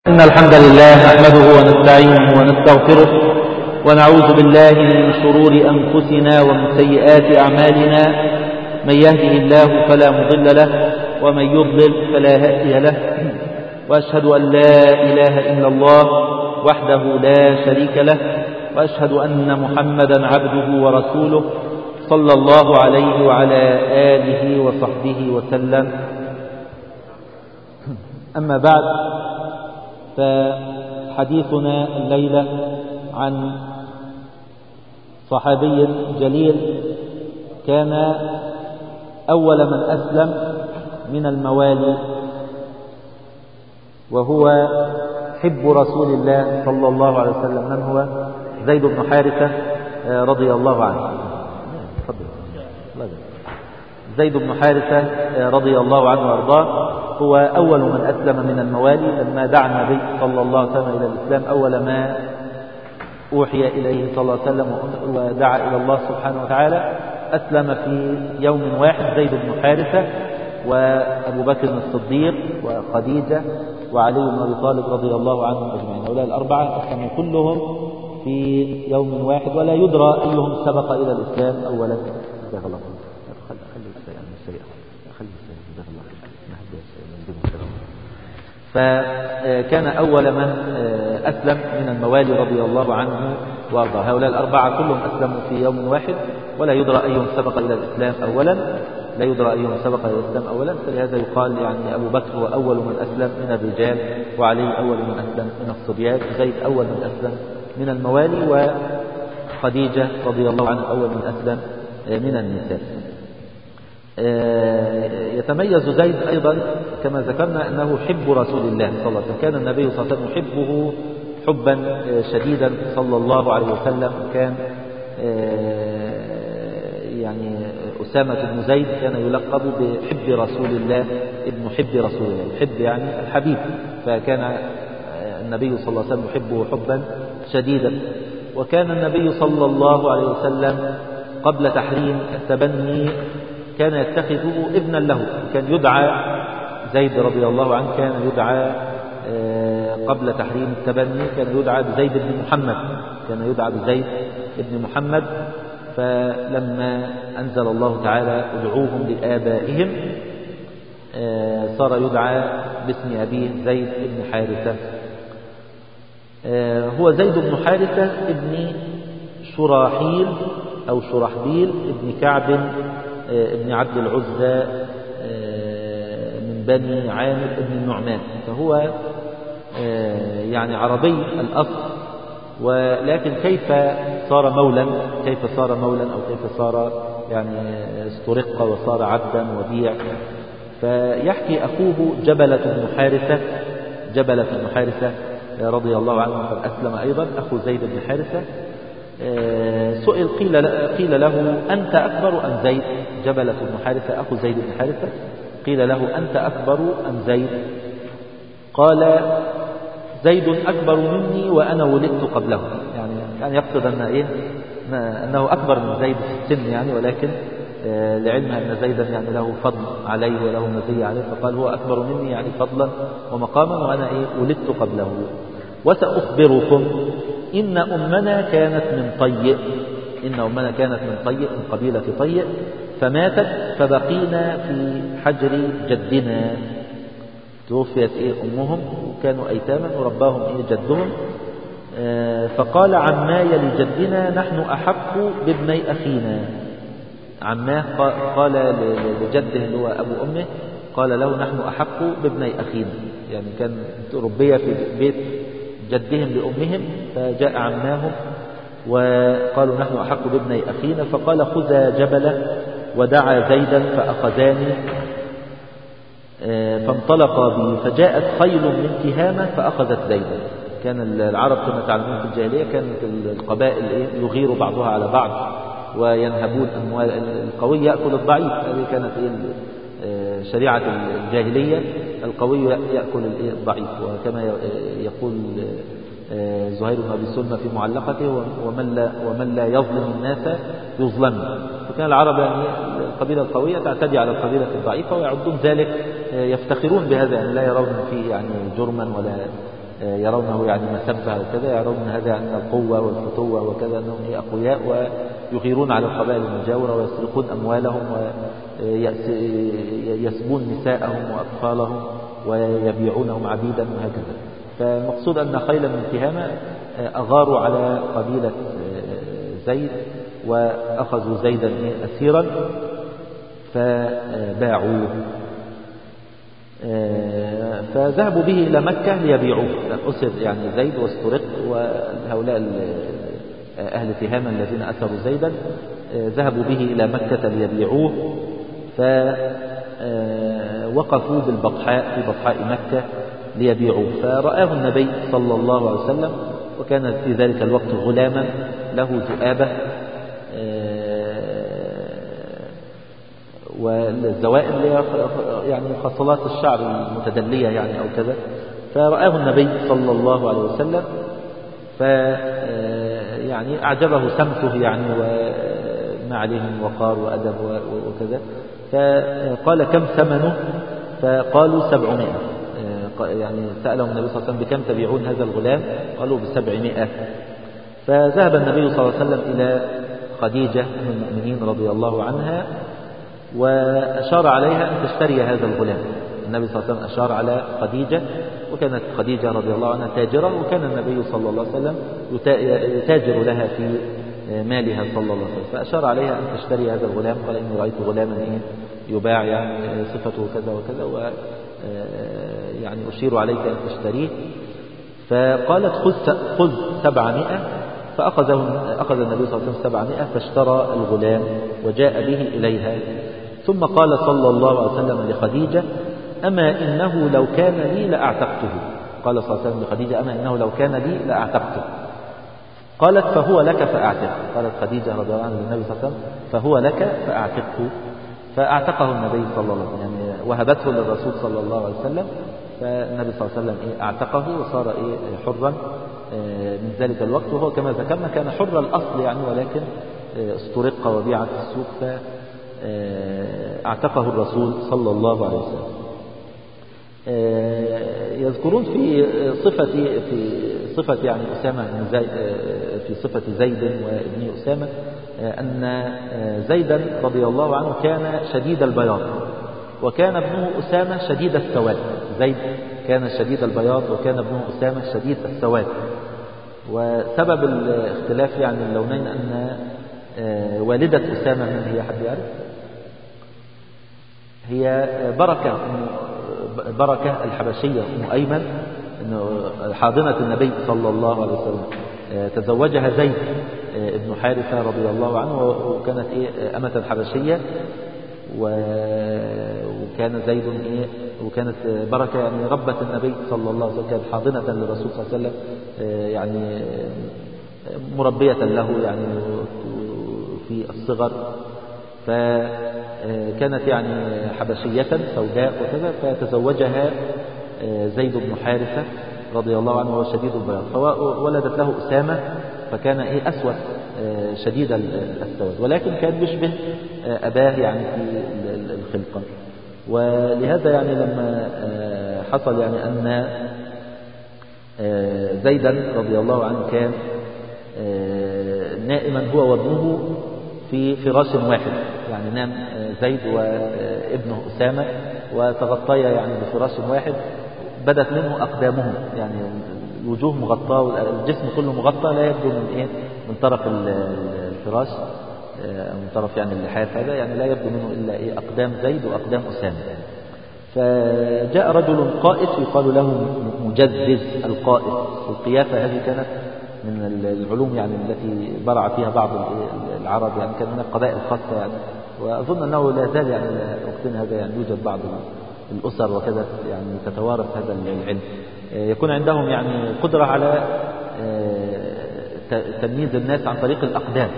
إن الحمد لله نحمده ونستعينه ونستغفره ونعوذ بالله من شرور أنفسنا ومن سيئات أعمالنا. من يهده الله فلا مضل له ومن يضلل فلا هادي له، وأشهد أن لا إله إلا الله وحده لا شريك له، وأشهد أن محمدا عبده ورسوله صلى الله عليه وعلى آله وصحبه وسلم. أما بعد، فحديثنا الليلة عن صحابي جليل كان أول من أسلم من الموالي، وهو حب رسول الله صلى الله عليه وسلم. من هو؟ زيد بن حارثة رضي الله عنه. زيد بن حارثة رضي الله عنه وارضاه هو أول من أسلم من الموالي. لما دعا النبي صلى الله عليه وسلم إلى الإسلام، أول ما أوحي إليه صلى الله عليه وسلم ودعا إلى الله سبحانه وتعالى، أسلم في يوم واحد زيد بن حارثة وأبو بكر الصديق وخديجة وعلي بن أبي طالب رضي الله عنهم أجمعين. هؤلاء الأربعة أسلموا كلهم في يوم واحد، ولا يدرى أيهم سبق إلى الإسلام أولا. فكان أول من أسلم من الموالي رضي الله عنه وارضاه. هؤلاء الأربعة كلهم أسلموا في يوم واحد، ولا يدرى أيهم سبق إلى الإسلام أولا. لا يدرى أيهم سبق إلى الإسلام أولا، فلهذا يقال يعني أبو بكر هو أول من أسلم من الرجال، وعلي أول من أسلم من الصبيان، زيد أول من أسلم من الموالي، وخديجة رضي الله عنها أول من أسلم من النساء. يتميز زيد أيضا كما ذكرنا أنه حب رسول الله صلى الله عليه وسلم. كان النبي صلى الله عليه وسلم يحبه حبا شديدا صلى الله عليه وسلم. كان يعني أسامة بن زيد كان يلقب بحب رسول الله، ابن حب رسول الله، يحب يعني الحبيب. فكان النبي صلى الله عليه وسلم يحبه حبا شديدا. وكان النبي صلى الله عليه وسلم قبل تحريم التبني كان يتخذه ابنا له. كان يدعى زيد رضي الله عنه، كان يدعى قبل تحريم التبني كان يدعى بزيد بن محمد، كان يدعى بزيد بن محمد. فلما أنزل الله تعالى ادعوهم لآبائهم، صار يدعى باسم أبيه زيد بن حارثة. هو زيد بن حارثة ابن شراحيل أو شرحبيل ابن كعب ابن عبد العزى من بني عامر ابن النعمان. فهو يعني عربي الأصل، ولكن كيف صار مولا أو كيف صار يعني استرق وصار عبدا وبيع. فيحكي أخوه جبلة بن حارثة رضي الله عنه قد أسلم أيضا، أخو زيد بن حارثة. سئل قيل له أنت أكبر أم زيد؟ جبلة بن حارثة أخو زيد بن حارثة قيل له أنت أكبر أم زيد؟ قال زيد أكبر مني وأنا ولدت قبله. يعني يقصد أنه أكبر من زيد في السن يعني، ولكن لعلمها أن زيدا يعني له فضل عليه وله مزية عليه، فقال هو أكبر مني يعني فضلا ومقاما، وأنا ولدت قبله. وسأخبركم إن أمنا كانت من طيء من قبيلة طيء، فماتت فبقينا في حجر جدنا. توفيت أمهم وكانوا أيتاما ورباهم جدهم. فقال عماي لجدنا نحن أحق بابني أخينا. عماه قال لجده اللي هو أبو أمه، قال له نحن أحق بابني أخينا. يعني كان ربي في بيت جدهم لأمهم، فجاء عماهم وقالوا نحن أحق بابني أخينا. فقال خذا جبلة، ودعا زيدا فأخذاني، فانطلق بي، فجاءت خيل من تهامة فأخذت زيدا. كان العرب كما تعلمون في الجاهلية كانت القبائل يغير بعضها على بعض وينهبون أموال القوي يأكل الضعيف. هذه كانت شريعة الجاهلية، القوي يأكل الضعيف. وكما يقول زهير بن أبي سلمى في معلقته ومن لا يظلم الناس يظلم. فكان العرب يعني القبيلة القوية تعتدي على القبيلة الضعيفة، ويعدون ذلك يفتخرون بهذا، يعني لا يرون فيه يعني جرما ولا يرونه يعني مسبة وكذا، يرون هذا يعني القوة والفتوة وكذا، أنهم أقوياء ويغيرون على القبائل المجاورة ويسرقون أموالهم ويسبون نساءهم وأطفالهم ويبيعونهم عبيدا وهكذا. فالمقصود أن خيلا من تهامة أغاروا على قبيلة زيد وأخذوا زيدا أسيرا فباعوه، فذهبوا به إلى مكة ليبيعوه. أسر يعني زيد واسترق، وهؤلاء أهل تهامة الذين أسروا زيدا ذهبوا به إلى مكة ليبيعوه، فوقفوا بالبطحاء في بطحاء مكة ليبيعوه، فرآه النبي صلى الله عليه وسلم، وكان في ذلك الوقت غلاما له ذؤابة والزوائد يعني خصلات الشعر المتدلية يعني أو كذا، فرآه النبي صلى الله عليه وسلم يعني أعجبه سمته يعني وما عليه من وقار وأدب وكذا، فقال كم ثمنه؟ فقالوا 700. يعني سألهم النبي صلى الله عليه وسلم بكم تبيعون هذا الغلام؟ قالوا ب700. فذهب النبي صلى الله عليه وسلم إلى خديجة أم المؤمنين رضي الله عنها وأشار عليها أن تشتري هذا الغلام. النبي صلى الله عليه وسلم أشار على خديجة، وكانت خديجة رضي الله عنها تاجرة، وكان النبي صلى الله عليه وسلم يتاجر لها في مالها صلى الله عليه وسلم، فأشار عليها أن تشتري هذا الغلام. قال إني رأيت غلاما يباع يعني صفته كذا وكذا، يعني أشير عليك أن تشتريه. فقالت خذ 700. فأخذ النبي صلى الله عليه وسلم 700 فاشترى الغلام وجاء به إليها. ثم قال صلى الله عليه وسلم لخديجة أما إنه لو كان لي لأعتقته. قال صلى الله عليه وسلم لخديجة أما إنه لو كان لي لأعتقته. قالت فهو لك فأعتقه. قالت خديجة رضي الله عنها للنبي صلى الله عليه وسلم فهو لك فأعتقه. فأعتقه النبي صلى الله عليه وسلم، يعني وهبته للرسول صلى الله عليه وسلم، فالنبي صلى الله عليه وسلم أعتقه وصار حرا من ذلك الوقت. وهو كما ذكرنا كان حر الأصل يعني، ولكن استرق وبيع في السوق، فأعتقه الرسول صلى الله عليه وسلم. يذكرون في صفة يعني أسامة في صفة زيد وابن أسامة أن زيدا رضي الله عنه كان شديد البياض، وكان ابنه أسامة شديد السواد. زيد كان شديد البياض وكان ابنه أسامة شديد السواد. وسبب الاختلاف يعني اللونين أن والدة أسامة من هي؟ حد يعرف؟ هي بركة الحبشية أم أيمن، حاضنة النبي صلى الله عليه وسلم. تزوجها زيد ابن حارثة رضي الله عنه، وكانت أمة حبشية، وكان زيد وكانت بركة يعني ربة النبي صلى الله عليه وسلم، كانت حاضنة للرسول صلى الله عليه وسلم، يعني مربية له يعني في الصغر. فكانت يعني حبشية سوداء وكذا، فتزوجها زيد بن حارثة رضي الله عنه وهو شديد البياض، فولدت له أسامة، فكان أسود شديد السواد، ولكن كان يشبه أباه يعني في الخلقة. ولهذا يعني لما حصل يعني أن زيدا رضي الله عنه كان نائما هو وابنه في فراش واحد، يعني نام زيد وابنه أسامة وتغطيا يعني بفراش واحد، بدت منه أقدامهم، يعني الوجوه مغطاة والجسم كله مغطى، لا يبدو من طرف الفراش من طرف يعني اللحاف هذا، يعني لا يبدو منه إلا أقدام زيد وأقدام أسامة. فجاء رجل قائف يقال له مجزز القائف. القيافة هذه كانت من العلوم يعني التي برع فيها بعض العرب، يعني كان هناك قبائل خاصة يعني، وأظن أنه لا زال يعني وقتنا هذا يعني يوجد بعض الأسر وكذا يعني تتوارث هذا العلم، يكون عندهم يعني قدرة على تمييز الناس عن طريق الأقدام،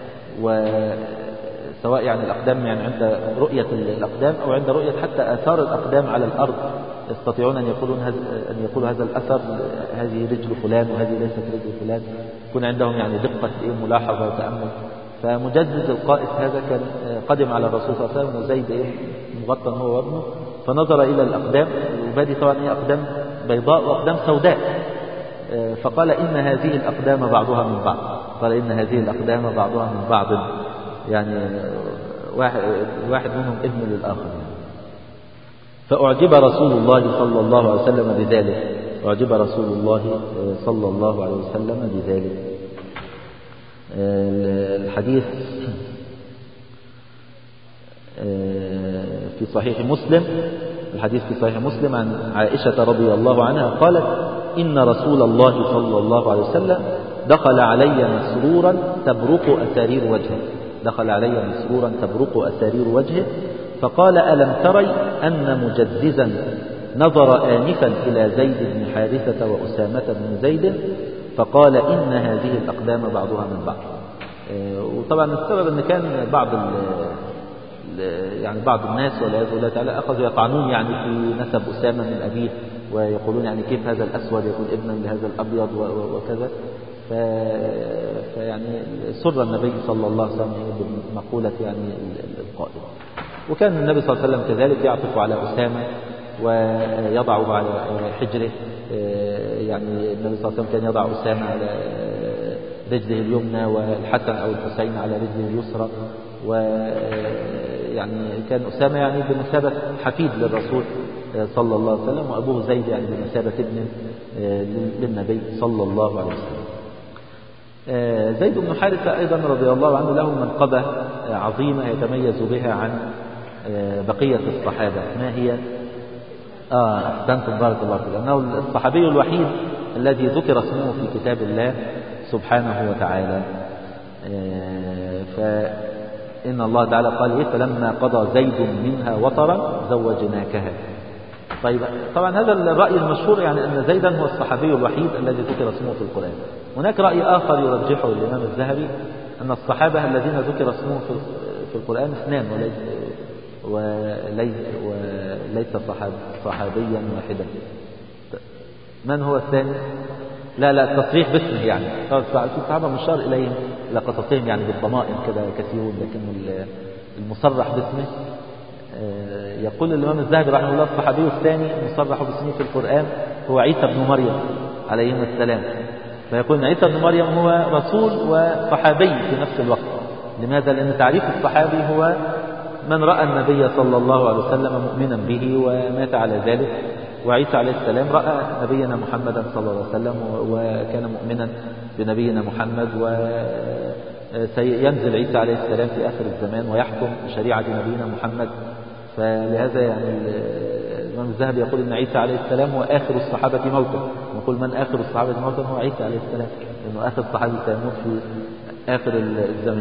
وسواء يعني الأقدام يعني عند رؤية الأقدام أو عند رؤية حتى آثار الأقدام على الأرض، يستطيعون أن يقولوا هذا الأثر هذه رجل فلان وهذه ليست رجل فلان، يكون عندهم يعني دقة ملاحظة وتأمل. فمجزز القائف هذا كان قدم على الرسول صلى الله عليه وسلم وزيد مغطى هو وابنه، فنظر إلى الأقدام، وبادي طبعا هي أقدام بيضاء وأقدام سوداء، فقال إن هذه الأقدام بعضها من بعض، قال إن هذه الأقدام بعضها من بعض، يعني واحد منهم ابن للآخر يعني. فأعجب رسول الله صلى الله عليه وسلم بذلك، أعجب رسول الله صلى الله عليه وسلم بذلك. الحديث في صحيح مسلم، الحديث في صحيح مسلم عن عائشة رضي الله عنها قالت إن رسول الله صلى الله عليه وسلم دخل علي مسرورا تبرق أسارير وجهه، دخل علي مسرورا تبرق أسارير وجهه، فقال ألم تري أن مجززا نظر آنفا إلى زيد بن حارثة وأسامة بن زيد، فقال إن هذه الأقدام بعضها من بعض. وطبعا السبب أن كان بعض الناس والعياذ بالله تعالى أخذوا يطعنون يعني في نسب أسامة من أبيه، ويقولون يعني كيف هذا الأسود يكون ابنا لهذا الأبيض وكذا. فيعني سر النبي صلى الله عليه وسلم بمقولة يعني القائل. وكان النبي صلى الله عليه وسلم كذلك يعطف على أسامة ويضعه على حجره، يعني النبي صلى الله عليه وسلم كان يضع أسامة على رجله اليمنى والحسن أو الحسين على رجله اليسرى، ويعني كان أسامة يعني بمثابة حفيد للرسول صلى الله عليه وسلم، وأبوه زيد يعني بمثابة ابن للنبي صلى الله عليه وسلم. زيد بن حارثة أيضا رضي الله عنه له منقبة عظيمة يتميز بها عن بقية الصحابة. ما هي؟ أحسنتم بارك الله فيكم، لأنه الصحابي الوحيد الذي ذكر اسمه في كتاب الله سبحانه وتعالى. فإن الله تعالى قال فلما قضى زيد منها وطرا زوجناكها. طيب طبعا هذا الرأي المشهور يعني أن زيدا هو الصحابي الوحيد الذي ذكر اسمه في القرآن. هناك رأي آخر يرجحه الإمام الذهبي أن الصحابة الذين ذكر اسمه في القرآن اثنان وليس صحابيا واحدا. من هو الثاني؟ لا التصريح باسمه يعني الصحابة مشار إليهم إلى قصصهم يعني بالضمائر كده كثيرون، لكن المصرح باسمه يقول الإمام الذهبي رحمه الله الصحابي الثاني المصرح باسمه في القرآن هو عيسى بن مريم عليهما السلام. فيقول عيسى بن مريم هو رسول وصحابي في نفس الوقت. لماذا؟ لأن تعريف الصحابي هو من رأى النبي صلى الله عليه وسلم مؤمنا به ومات على ذلك، وعيسى عليه السلام رأى نبينا محمدا صلى الله عليه وسلم وكان مؤمنا بنبينا محمد، وسينزل عيسى عليه السلام في آخر الزمان ويحكم بشريعة نبينا محمد. فلهذا يعني الإمام الذهبي يقول إن عيسى عليه السلام هو آخر الصحابة موتا، ونقول من آخر الصحابة موتا هو عيسى عليه السلام، لأنه آخر الصحابة سيموت في آخر الزمان.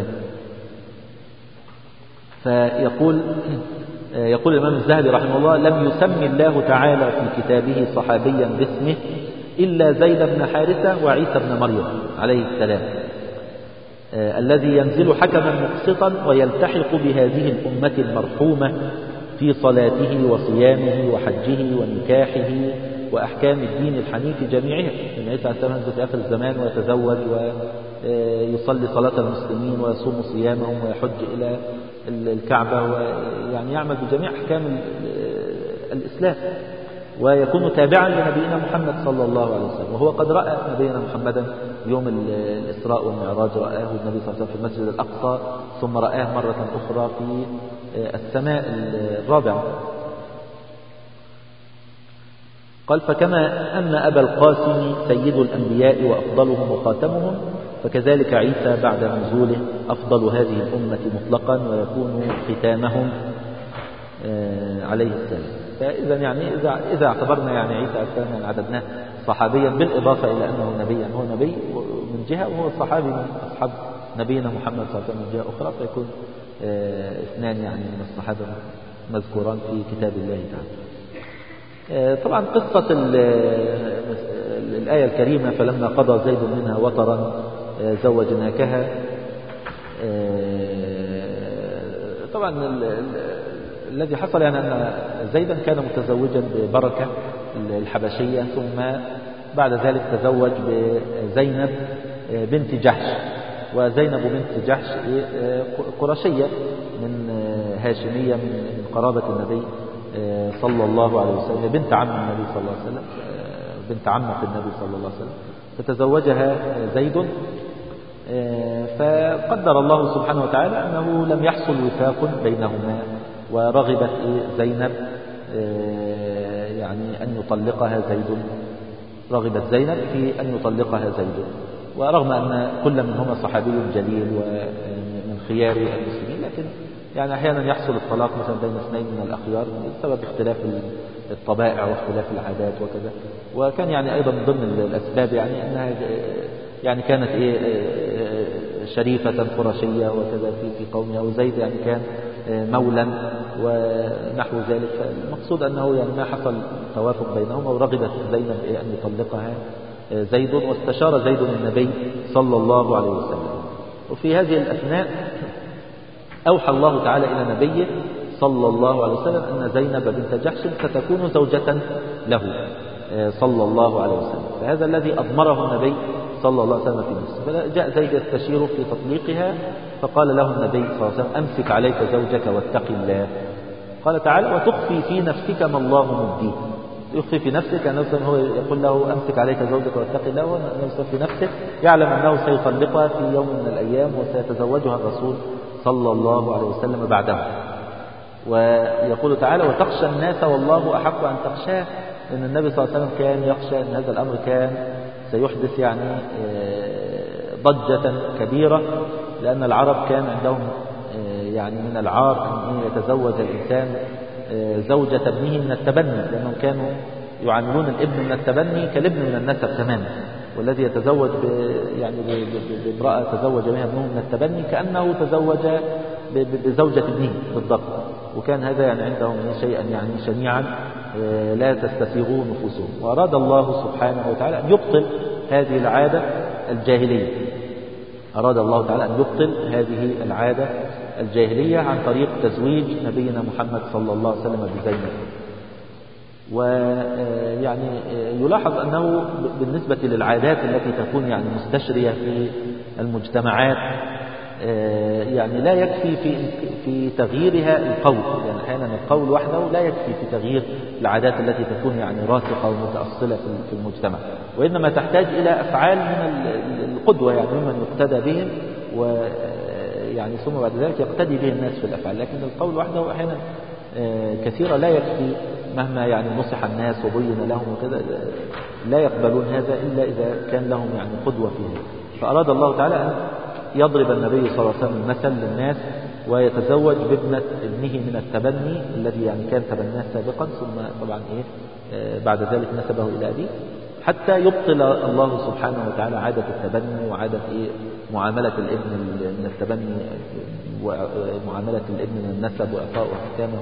يقول الإمام الذهبي رحمه الله لم يسمي الله تعالى في كتابه صحابيا باسمه إلا زيد بن حارثة وعيسى بن مريم عليه السلام، الذي ينزل حكما مقسطا ويلتحق بهذه الأمة المرحومة في صلاته وصيامه وحجه ونكاحه وأحكام الدين الحنيف جميعها. إن عيسى عليه السلام ينزل في آخر الزمان ويتزوج ويصلي صلاة المسلمين ويصوم صيامهم ويحج إلى الكعبة ويعني يعمل بجميع أحكام الإسلام، ويكون تابعا لنبينا محمد صلى الله عليه وسلم. وهو قد رأى نبينا محمدا يوم الإسراء والمعراج، رآه النبي صلى الله عليه وسلم في المسجد الأقصى، ثم رآه مرة أخرى في السماء الرابعة. قال فكما أن أبا القاسم سيد الأنبياء وأفضلهم وخاتمهم، فكذلك عيسى بعد نزوله أفضل هذه الأمة مطلقا ويكون ختامهم عليه السلام. فإذا يعني إذا اعتبرنا يعني عيسى عليه السلام يعني عددناه صحابيا بالإضافة إلى أنه نبي، يعني هو نبي من جهة وهو صحابي من أصحاب نبينا محمد صلى الله عليه وسلم من جهة أخرى، فيكون اثنان يعني من الصحابة مذكوران في كتاب الله تعالى. طبعا قصة الآية الكريمة فلما قضى زيد منها وطرا زوجناكها، طبعا الذي حصل يعني أن زيدا كان متزوجا ببركة الحبشية، ثم بعد ذلك تزوج بزينب بنت جحش، وزينب بنت جحش قرشية من هاشمية من قرابة النبي صلى الله عليه وسلم، بنت عم النبي صلى الله عليه وسلم، بنت عمة النبي صلى الله عليه وسلم. فتزوجها زيد. فقدر الله سبحانه وتعالى أنه لم يحصل وفاق بينهما، ورغبت زينب يعني أن يطلقها زيد، رغبت زينب في أن يطلقها زيد، ورغم أن كل منهما صحابي جليل ومن خيار المسلمين، لكن يعني أحيانا يحصل الطلاق مثلا بين اثنين من الأخيار بسبب اختلاف الطبائع واختلاف العادات وكذا. وكان يعني أيضا من ضمن الأسباب يعني أنها يعني كانت شريفة قرشية وكذا في قومها، وزيد يعني كان مولا ونحو ذلك. فالمقصود أنه يعني ما حصل توافق بينهما، ورغبت زينب أن يطلقها زيد، واستشار زيد النبي صلى الله عليه وسلم. وفي هذه الأثناء أوحى الله تعالى إلى نبيه صلى الله عليه وسلم أن زينب بنت جحش ستكون زوجة له صلى الله عليه وسلم. فهذا الذي أضمره النبي صلى الله عليه وسلم في نفسه. فجاء زيد يستشير في تطليقها، فقال له النبي صلى الله عليه وسلم: أمسك عليك زوجك واتق الله. قال تعالى: وتخفي في نفسك ما الله مبديه. يخفي في نفسك، أنه هو يقول له: أمسك عليك زوجك واتق الله، ونفسه في نفسه يعلم أنه سيطلقها في يوم من الأيام وسيتزوجها الرسول صلى الله عليه وسلم بعده. ويقول تعالى: وتخشى الناس والله أحق أن تخشاه، لأن النبي صلى الله عليه وسلم كان يخشى أن هذا الأمر كان سيحدث يعني ضجة كبيرة، لأن العرب كان عندهم يعني من العار أن يتزوج الإنسان زوجة ابنه من التبني، لأنهم كانوا يعاملون الابن من التبني كالابن من النسب تماما، والذي يتزوج يعني بامرأة تزوج بها ابنه من التبني كأنه تزوج بزوجة ابنه بالضبط. وكان هذا يعني عندهم شيئا يعني شنيعا لا تستسيغه نفوسهم. وأراد الله سبحانه وتعالى أن يبطل هذه العادة الجاهلية، أراد الله تعالى أن يبطل هذه العادة الجاهلية عن طريق تزويج نبينا محمد صلى الله عليه وسلم بزينب. ويعني يلاحظ أنه بالنسبة للعادات التي تكون يعني مستشرية في المجتمعات يعني لا يكفي في تغييرها القول، يعني أحيانا القول وحده لا يكفي في تغيير العادات التي تكون يعني راسخة ومتأصلة في المجتمع، وإنما تحتاج إلى أفعال من القدوة، يعني ممن يقتدى بهم، ويعني ثم بعد ذلك يقتدي به الناس في الأفعال. لكن القول وحده أحيانا كثيرا لا يكفي، مهما يعني نصح الناس وبين لهم وكذا لا يقبلون هذا إلا إذا كان لهم يعني قدوة فيه. فأراد الله تعالى أن يضرب النبي صلى الله عليه وسلم مثل للناس ويتزوج بابنة ابنه من التبني الذي يعني كان تبناه سابقا، ثم طبعا بعد ذلك نسبه إلى أبيه، حتى يبطل الله سبحانه وتعالى عادة التبني وعادة معاملة الابن من التبني ومعاملة الابن من النسب وإعطاء أحكامه.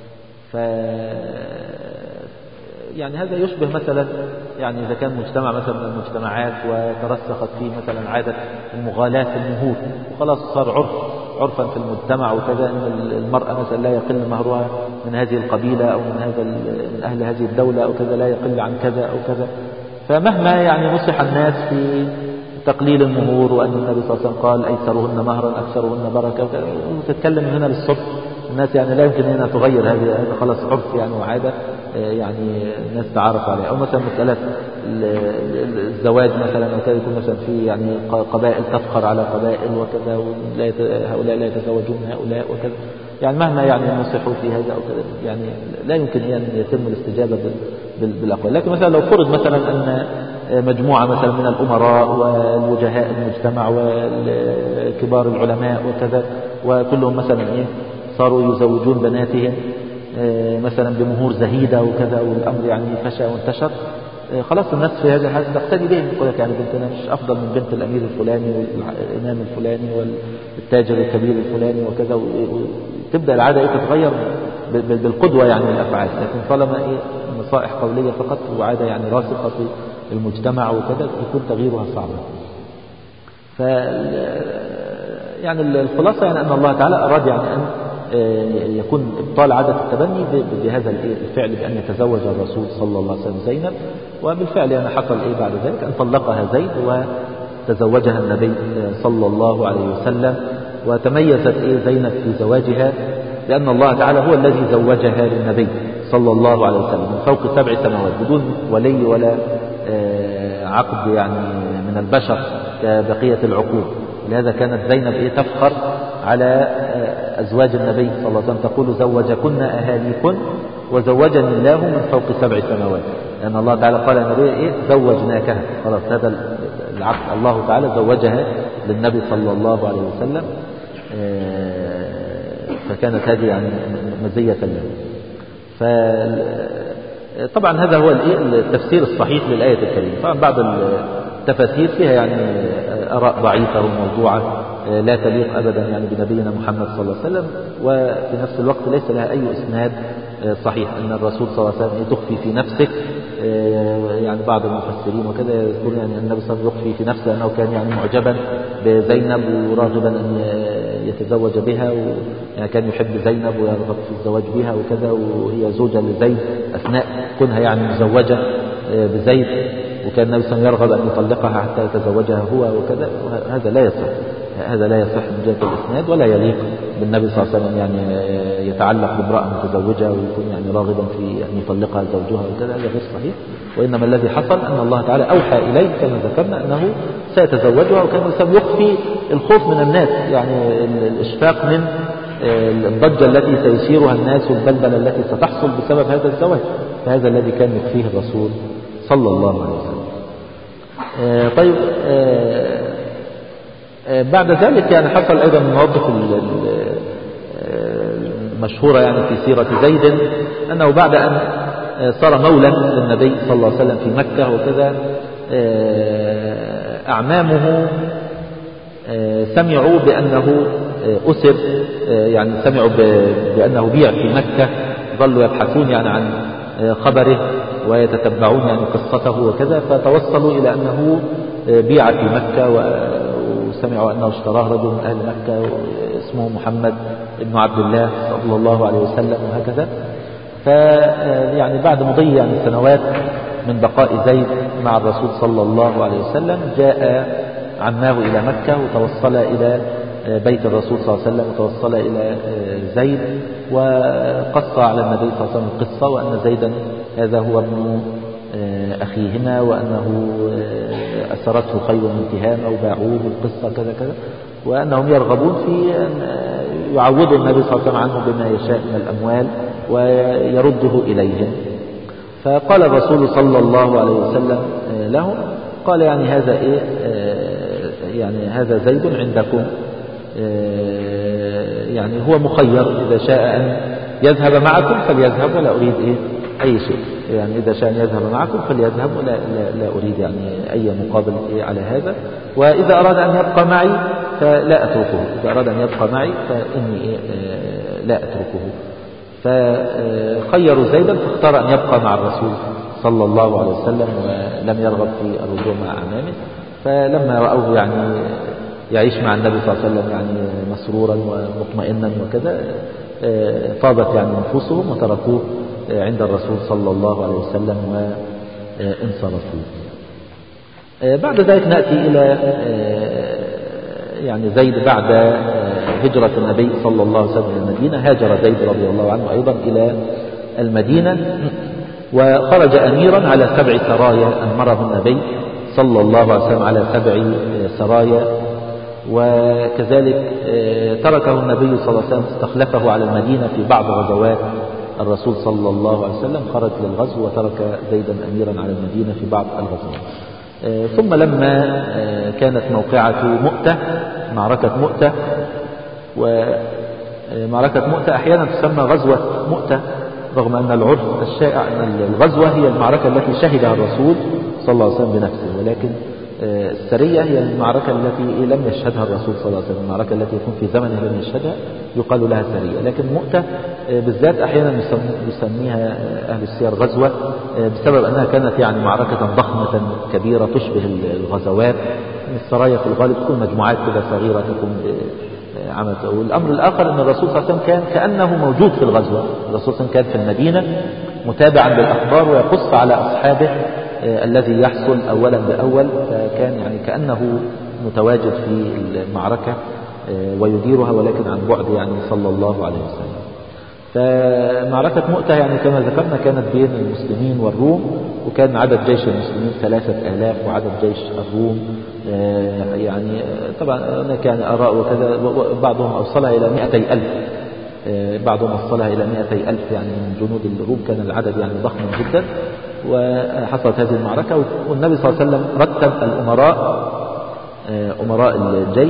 يعني هذا يشبه مثلا يعني إذا كان مجتمع مثلا من المجتمعات وترسخت فيه مثلا عادة المغالاة في المهور، وخلاص صار عرفا في المجتمع وكذا، أن المرأة مثلا لا يقل مهرها من هذه القبيلة أو من أهل هذه الدولة أو كذا، لا يقل عن كذا أو كذا. فمهما يعني نصح الناس في تقليل المهور، وأن النبي صلى الله عليه وسلم قال: أيسرهن مهرا أكثرهن بركة، وتتكلم من هنا للصبح الناس يعني لا يمكن أن تغير هذا خلاص عرف يعني وعادة يعني الناس تعرف عليها. أو مثلا مسألة الزواج مثلا أو كذا، يكون مثلا في يعني قبائل تفخر على قبائل وكذا، هؤلاء لا يتزوجون هؤلاء وكذا، يعني مهما يعني نصحوا في هذا أو كذا يعني لا يمكن أن يتم الاستجابة بالأقوال. لكن مثلا لو فرض مثلا أن مجموعة مثلا من الأمراء والوجهاء المجتمع وكبار العلماء وكذا، وكلهم مثلا صاروا يزوجون بناتهم مثلا بمهور زهيدة وكذا، والأمر يعني فشى وانتشر، خلاص الناس في هذا الحال تقتدي بهم، يقول لك يعني بنتنا مش أفضل من بنت الأمير الفلاني والإمام الفلاني والتاجر الكبير الفلاني وكذا، وتبدأ العادة تتغير بالقدوة يعني والأفعال. لكن طالما نصائح قولية فقط وعادة يعني راسخة في المجتمع وكذا، يكون تغييرها صعبا. يعني الخلاصة يعني أن الله تعالى أراد يعني أن يكون إبطال عادة التبني بهذا الفعل، بأن يتزوج الرسول صلى الله عليه وسلم زينب. وبالفعل يعني حصل بعد ذلك أن طلقها زيد وتزوجها النبي صلى الله عليه وسلم. وتميزت زينب في زواجها لأن الله تعالى هو الذي زوجها للنبي صلى الله عليه وسلم من فوق 7 سماوات بدون ولي ولا عقد يعني من البشر كبقية العقود. لهذا كانت زينب تفخر على أزواج النبي صلى الله عليه وسلم، تقول زوجكن أهاليكن وزوجني الله من فوق 7 سماوات، لأن الله تعالى قال النبي زوجناكها، خلاص هذا العقد الله تعالى زوجها للنبي صلى الله عليه وسلم. فكانت هذه يعني مزية له. طبعا هذا هو التفسير الصحيح للآية الكريمة. طبعا بعض التفاسير فيها يعني آراء ضعيفة وموضوعة لا تليق أبدا يعني بنبينا محمد صلى الله عليه وسلم، وفي نفس الوقت ليس لها أي إسناد صحيح أن الرسول صلى الله عليه وسلم تخفي في نفسه. يعني بعض المفسرين وكذا يذكرون يعني النبي صلى الله عليه وسلم يخفي في نفسه أنه كان يعني معجبا بزينب وراغبا أن يتزوج بها، يعني كان يحب زينب ويرغب في الزواج بها وكذا، وهي زوجة لزيد أثناء كونها يعني مزوجة بزيد، وكان النبي صلى الله عليه وسلم يرغب أن يطلقها حتى يتزوجها هو وكذا. هذا لا يصح، هذا لا يصح من جهة الإسناد، ولا يليق بالنبي صلى الله عليه وسلم يعني يتعلق بامرأة متزوجة ويكون يعني راغبا في أن يطلقها زوجها وكذا، هذا غير صحيح. وإنما الذي حصل أن الله تعالى أوحى إليه كما ذكرنا أنه سيتزوجها، وكان يخفي الخوف من الناس، يعني الإشفاق من الضجة التي سيثيرها الناس والبلبلة التي ستحصل بسبب هذا الزواج، فهذا الذي كان يخفيه الرسول صلى الله عليه وسلم. طيب بعد ذلك يعني حصل أيضا من المواقف المشهورة يعني في سيرة زيد، أنه بعد أن صار مولا للنبي صلى الله عليه وسلم في مكة وكذا، أعمامه سمعوا بأنه أسر، يعني سمعوا بأنه بيع في مكة، ظلوا يبحثون يعني عن خبره ويتتبعون يعني قصته وكذا، فتوصلوا إلى أنه بيع في مكة، وسمعوا أنه اشتراه رجل من أهل مكة اسمه محمد بن عبد الله صلى الله عليه وسلم وهكذا. فيعني بعد مضي يعني سنوات من بقاء زيد مع الرسول صلى الله عليه وسلم، جاء عماه إلى مكة وتوصل إلى بيت الرسول صلى الله عليه وسلم، وتوصل إلى زيد وقص على النبي صلى الله عليه وسلم القصة، وأن زيدا هذا هو ابن أخيهما، وأنه أسرته خيل من تهامة وباعوه القصة كذا كذا، وأنهم يرغبون في أن يعوضوا النبي صلى الله عليه وسلم عنه بما يشاء من الأموال ويرده إليهم. فقال الرسول صلى الله عليه وسلم لهم، قال يعني هذا يعني هذا زيد عندكم، يعني هو مخير، إذا شاء أن يذهب معكم فليذهب ولا أريد أي شيء، يعني إذا شاء أن يذهب معكم فليذهب ولا أريد يعني أي مقابل على هذا، وإذا أراد أن يبقى معي فلا أتركه، إذا أراد أن يبقى معي فإني لا أتركه. فخيروا زيدا فاختار أن يبقى مع الرسول صلى الله عليه وسلم، ولم يرغب في الرجوع مع أمامه. فلما رأوه يعني يعيش مع النبي صلى الله عليه وسلم يعني مسرورا ومطمئنا وكذا، طابت يعني نفوسهم وتركوه عند الرسول صلى الله عليه وسلم وانصرفوا. بعد ذلك نأتي إلى يعني زيد بعد هجرة النبي صلى الله عليه وسلم إلى المدينة. هاجر زيد رضي الله عنه أيضا إلى المدينة، وخرج أميرا على 7 سرايا، أمره النبي صلى الله عليه وسلم على 7 سرايا، وكذلك تركه النبي صلى الله عليه وسلم، استخلفه على المدينة في بعض غزوات الرسول صلى الله عليه وسلم، خرج للغزو وترك زيدا أميرا على المدينة في بعض الغزوات. ثم لما كانت موقعة مؤتة، معركة مؤتة، ومعركة مؤتة أحيانا تسمى غزوة مؤتة، رغم أن العرف الشائع أن الغزوة هي المعركة التي شهدها الرسول صلى الله عليه وسلم بنفسه، ولكن السرية هي المعركة التي لم يشهدها الرسول صلى الله عليه وسلم، المعركة التي يكون في زمنه لم يشهدها يقال لها سرية. لكن مؤتة بالذات أحيانا يسميها أهل السير غزوة، بسبب أنها كانت يعني معركة ضخمة كبيرة تشبه الغزوات. السرايا في الغالب تكون مجموعات كده صغيرة تكون عمل. والأمر الآخر أن الرسول صلى الله عليه وسلم كان كأنه موجود في الغزوة، الرسول صلى الله عليه وسلم كان في المدينة متابعا بالأخبار ويقص على أصحابه الذي يحصل أولا بأول، فكان يعني كأنه متواجد في المعركة ويديرها، ولكن عن بعد يعني صلى الله عليه وسلم. فمعركة مؤتة يعني كما ذكرنا كانت بين المسلمين والروم، وكان عدد جيش المسلمين 3000 وعدد جيش الروم يعني طبعا هناك يعني آراء وكذا، بعضهم أوصلها إلى 200,000، بعضهم وصلها إلى 200,000 يعني من جنود الروم، كان العدد يعني ضخم جدا. وحصلت هذه المعركة، والنبي صلى الله عليه وسلم رتب الأمراء أمراء الجيش،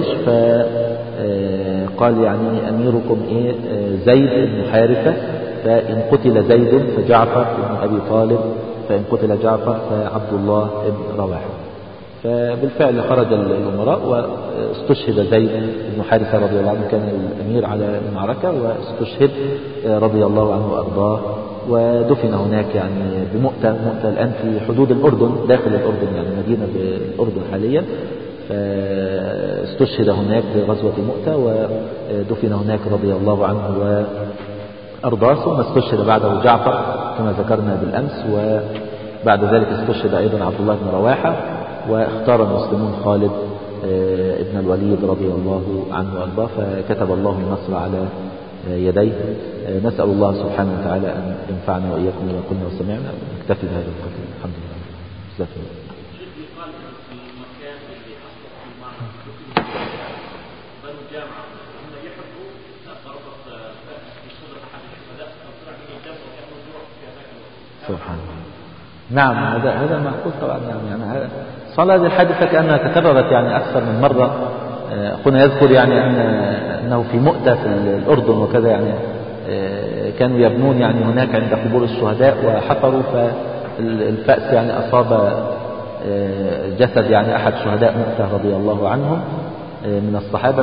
فقال يعني أميركم إيه زيد بن حارثة، فإن قتل زيد فجعفر بن أبي طالب، فإن قتل جعفر فعبد الله بن رواحة. فبالفعل خرج الأمراء واستشهد زيد بن حارثة رضي الله عنه، كان الأمير على المعركة، واستشهد رضي الله عنه وأرضاه، ودفن هناك يعني بمؤتة. مؤتة الآن في حدود الأردن، داخل الأردن يعني مدينة بالأردن حاليا. استشهد هناك في غزوة مؤتة ودفن هناك رضي الله عنه وأرضاه. ثم استشهد بعده جعفر كما ذكرنا بالأمس، وبعد ذلك استشهد أيضا عبد الله بن رواحة، واختار المسلمون خالد ابن الوليد رضي الله عنه وأرضاه، فكتب الله النصر على يديه. نسأل الله سبحانه وتعالى أن ينفعنا وإياكم بما قلنا وسمعنا. نكتفي بهذا القدر، الحمد لله. جزاك الله. سبحان الله. نعم، هذا محفوظ طبعا. يعني صار هذه الحادثة كأنها تكررت يعني أكثر من مرة. أخونا يذكر يعني أنه في مؤتة في الأردن وكذا، يعني كانوا يبنون يعني هناك عند قبور الشهداء، وحفروا فالفأس يعني أصاب جسد يعني أحد شهداء مؤتة رضي الله عنهم من الصحابة،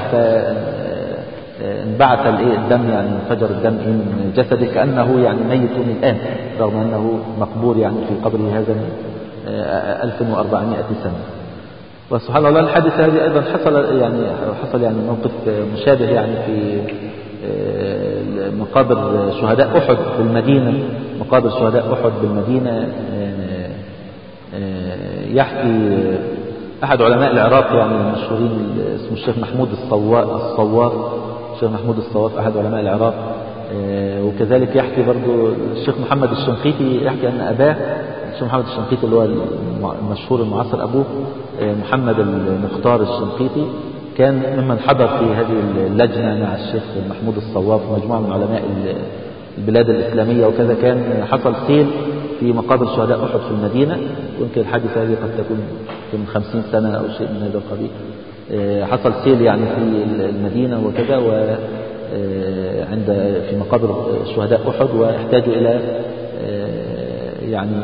انبعث الدم، يعني انفجر الدم من جسده كأنه يعني ميت الآن، رغم أنه مقبور يعني في قبره هذا 1400 سنة. وسبحان الله الحادثة هذه أيضا حصل يعني موقف مشابه يعني في مقابر شهداء أحد بالمدينة. مقابر شهداء أحد بالمدينة يحكي أحد علماء العراق يعني المشهورين اسمه الشيخ محمود الصواف. الشيخ محمود الصواف أحد علماء العراق. وكذلك يحكي برضو الشيخ محمد الشنقيطي، يحكي أن أباه الشيخ محمد الشنقيطي اللي هو المشهور المعاصر، أبوه محمد المختار الشنقيطي، كان ممن حضر في هذه اللجنة مع الشيخ محمود الصواف ومجموعة من علماء البلاد الإسلامية وكذا. كان حصل سيل في مقابر شهداء أحد في المدينة، ويمكن الحادثة هذه قد تكون من 50 سنة أو شيء من هذا القبيل. حصل سيل يعني في المدينة وكذا، في مقابر شهداء أحد، واحتاجوا إلى يعني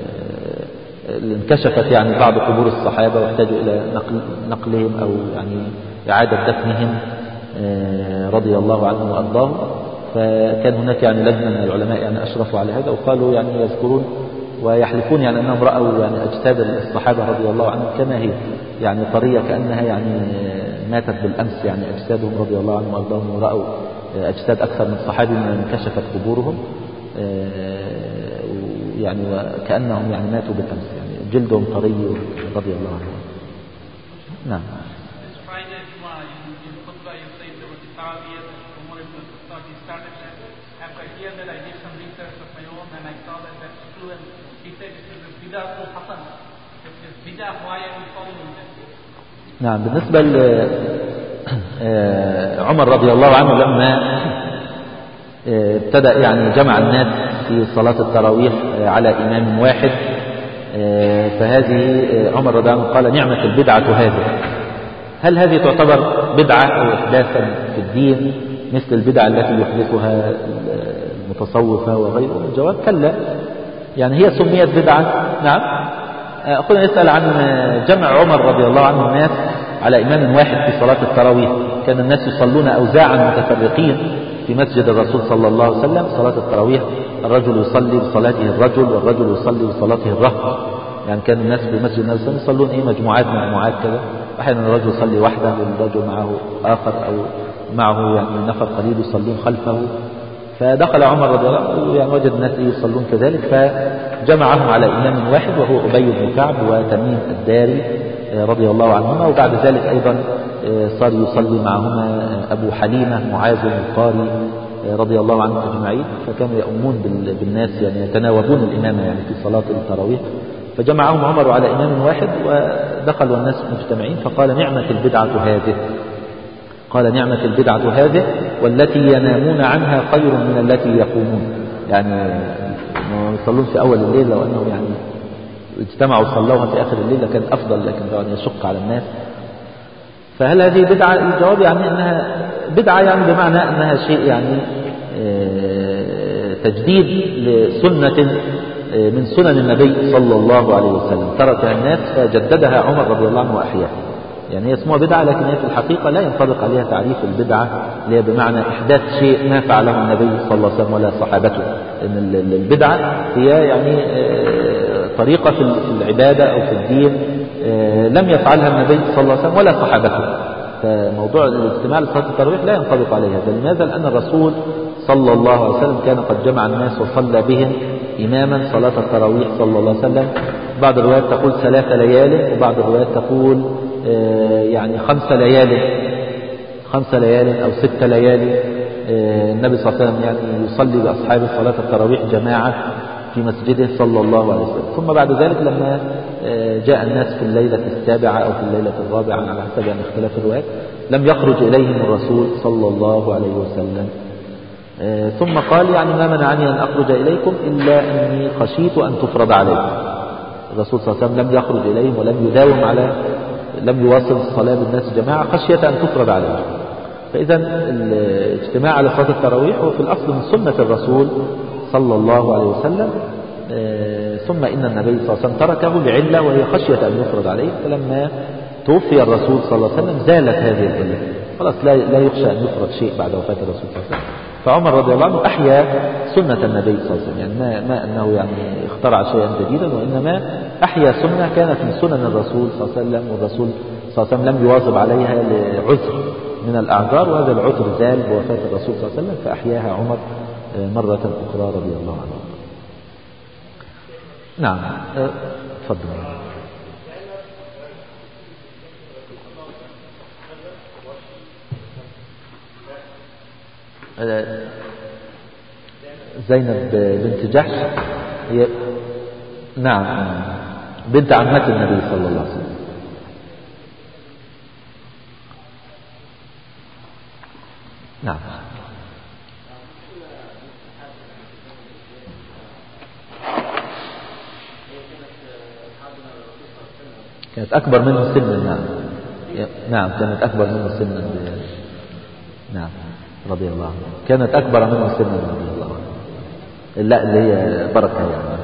انكشفت يعني بعض قبور الصحابة، واحتاجوا إلى نقلهم أو يعني إعادة دفنهم رضي الله عنهم وأرضاهم. فكان هناك يعني لجنة من العلماء يعني أشرفوا على هذا، وقالوا يعني يذكرون ويحلفون يعني أنهم رأوا يعني أجساد الصحابة رضي الله عنهم كما هي يعني طرية، كأنها يعني ماتت بالأمس يعني أجسادهم رضي الله عنهم وأرضاهم، ورأوا أجساد أكثر من صحابي من انكشفت قبورهم يعني وكأنهم يعني ماتوا بالأمس، يعني جلدهم طري رضي الله عنهم. نعم. نعم. بالنسبة لعمر رضي الله عنه لما ابتدأ يعني جمع الناس في صلاة التراويح على إمام واحد، فهذه عمر رضي الله عنه قال نعمة البدعة هذه. هل هذه تعتبر بدعة أو إحداثا في الدين مثل البدعة التي يحدثها المتصوفة وغيره؟ الجواب كلا، يعني هي سميت بدعة. نعم. أخونا يسأل عن جمع عمر رضي الله عنه الناس على إمام واحد في صلاة التراويح. كان الناس يصلون أوزاعا متفرقين في مسجد الرسول صلى الله عليه وسلم. صلاة التراويح الرجل يصلي بصلاته الرجل، والرجل يصلي بصلاته الرهط. يعني كان الناس في مسجد النبي صلى الله عليه وسلم يصلون مجموعات كذا. أحيانا الرجل يصلي وحده، والرجل معه آخر أو معه يعني نفر قليل يصلون خلفه. فدخل عمر رضي الله عنه يعني وجد الناس يصلون كذلك، فجمعهم على إمام واحد وهو أبي بن كعب وتميم الداري رضي الله عنهما. وبعد ذلك أيضا صار يصلي معهما أبو حليمة معاذ القاري رضي الله عنهم أجمعين، فكانوا يؤمون بالناس يعني يتناوبون الإمامة يعني في صلاة التراويح، فجمعهم عمر على إمام واحد ودخلوا الناس مجتمعين، فقال نعمة البدعة هذه، قال نعمة البدعة هذه والتي ينامون عنها خير من التي يقومون. يعني ما يصلون في أول الليل، لو أنهم يعني اجتمعوا صلوها في آخر الليل لكان أفضل، لكن طبعا يشق على الناس. فهل هذه بدعة؟ الجواب يعني أنها بدعة يعني بمعنى أنها شيء يعني تجديد لسنة من سنن النبي صلى الله عليه وسلم تركها الناس فجددها عمر رضي الله عنه وأحياها. يعني هي اسمها بدعة، لكن هي في الحقيقة لا ينطبق عليها تعريف البدعة اللي هي بمعنى إحداث شيء ما فعله النبي صلى الله عليه وسلم ولا صحابته. إن البدعة هي يعني طريقة في العبادة أو في الدين لم يفعلها النبي صلى الله عليه وسلم ولا صحابته. فموضوع الاجتماع لصلاة التراويح لا ينطبق عليها. لماذا؟ لأن الرسول صلى الله عليه وسلم كان قد جمع الناس وصلى بهم إماما صلاة التراويح صلى الله عليه وسلم. بعض الروايات تقول 3 ليال، وبعض الروايات تقول يعني 5 ليال أو 6 ليال. النبي صلى الله عليه وسلم يعني يصلي بأصحابه صلاة التراويح جماعة في مسجده صلى الله عليه وسلم. ثم بعد ذلك لما جاء الناس في الليلة 7 أو في الليلة 4 على حسب يعني اختلاف الروايات لم يخرج إليهم الرسول صلى الله عليه وسلم. ثم قال يعني ما منعني أن أخرج إليكم إلا أني خشيت أن تفرض عليكم. الرسول صلى الله عليه وسلم لم يخرج إليهم ولم يداوم لم يواصل الصلاة بالناس جماعة خشية أن تفرض عليهم. فإذا الاجتماع على صلاة التراويح هو في الأصل من سنة الرسول صلى الله عليه وسلم. ثم إن النبي صلى الله عليه وسلم تركه لعلة وهي خشية أن يفرض عليه، فلما توفي الرسول صلى الله عليه وسلم زالت هذه العلة، خلاص لا يخشى أن يفرض شيء بعد وفاة الرسول صلى الله عليه وسلم. فعمر رضي الله عنه أحيا سنة النبي صلى الله عليه وسلم، يعني ما أنه يعني اخترع شيئا جديدا، وإنما أحيا سنة كانت من سنن الرسول صلى الله عليه وسلم، والرسول صلى الله عليه وسلم لم يواظب عليها لعذر من الأعذار، وهذا العذر زال بوفاة الرسول صلى الله عليه وسلم فأحياها عمر مرة أخرى رضي الله عنه. نعم تفضل. زينب بنت جحش هي نعم بنت عمة النبي صلى الله عليه وسلم. نعم كانت أكبر منه سنا. نعم كانت أكبر منه سنا. نعم رضي الله عنه كانت أكبر منه سنا رضي الله عنه. لا اللي هي بركة يعني.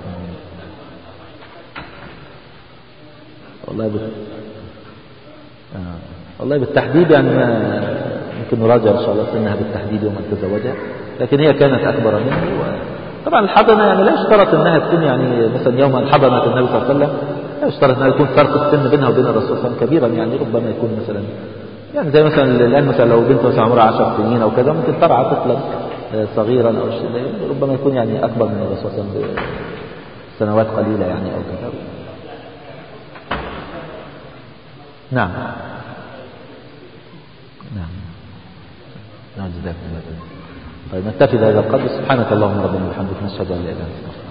والله بالتحديد يعني ممكن نراجع إن شاء الله سنها بالتحديد يوم أن تزوجها، لكن هي كانت أكبر منه. طبعا الحضنة يعني لا يشترط أنها تكون يعني مثلا يوم الحضنة النبي صلى الله عليه وسلم لا يشترط أنها يكون فرق السن بينها وبين الرسول صلى الله عليه وسلم كبيرا، يعني ربما يكون مثلا يعني زي مثلا الآن مثلا لو بنت مثلا عمرها 10 سنين أو كذا ممكن ترعى طفلا صغيرا أو شيء، ربما يكون يعني أكبر من الرسول صلى الله عليه وسلم بسنوات قليلة يعني أو كذا. نعم نعم جزاكم الله. طيب نكتفي بهذا القدر. سبحانك اللهم ربنا وبحمدك نشهد أن لا إله إلا أنت.